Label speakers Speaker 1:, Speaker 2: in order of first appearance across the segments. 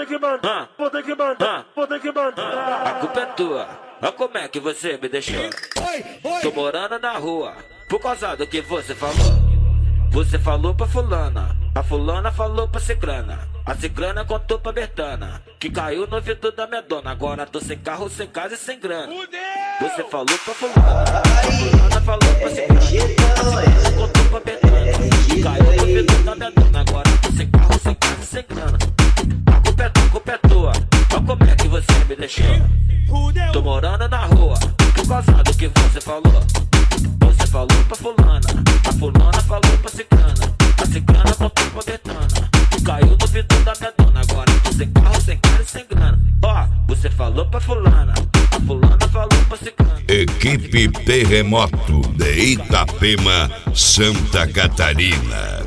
Speaker 1: ter que mandar, vou ter que mandar, vou ter que mandar.
Speaker 2: A culpa é tua, olha como é que você me deixou. Tô morando na rua, por causa do que você falou. Você falou pra fulana, a fulana falou pra ciclana, a ciclana contou pra Bertana, que caiu no ouvido da minha dona. Agora tô sem carro, sem casa e sem grana. Você falou pra fulana, a fulana falou pra ciclana, a ciclana contou pra Bertana, que caiu no ouvido da minha dona. Agora tô sem carro, sem casa e sem grana. A culpa é tua, olha como é que você me deixou. Tô morando na rua, por causa do que você falou. Você falou pra fulana, a fulana falou pra ciclana, a ciclana contou pra Bertana, caiu no ouvido da minha dona. Agora tô sem carro, sem cara e sem grana. Ó, você falou pra fulana, a fulana falou pra ciclana.
Speaker 3: Equipe Terremoto de Itapema, Santa Catarina.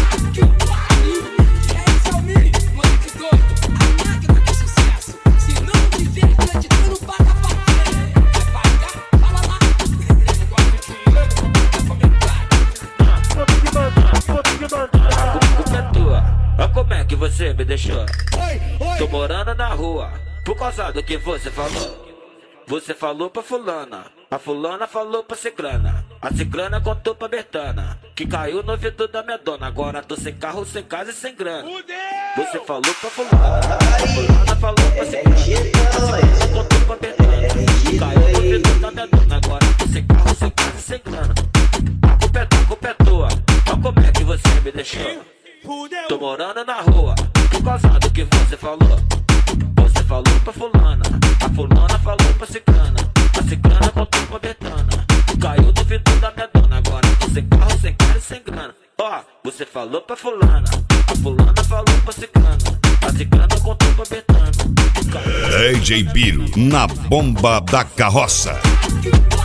Speaker 2: Que você me deixou. Tô morando na rua, por causa do que você falou. Você falou pra fulana, a fulana falou pra ciclana, a ciclana contou pra Bertana, que caiu no ouvido da minha dona. Agora tô sem carro, sem casa e sem grana. Você falou pra fulana, a fulana falou pra ciclana, a ciclana contou pra Bertana, que caiu no ouvido da minha dona. Agora tô sem carro, sem casa e sem grana. A culpa é tua, olha como é que você me deixou. Tô morando na rua, por causa do que você falou. Você falou pra fulana, a fulana falou pra ciclana, a ciclana contou pra Bertana, caiu no ouvido da minha dona. Agora tô sem carro, sem cara e sem grana. Ó, você falou pra fulana, a fulana falou pra ciclana, a ciclana contou pra Bertana.
Speaker 3: DJ Biro, na bomba da carroça.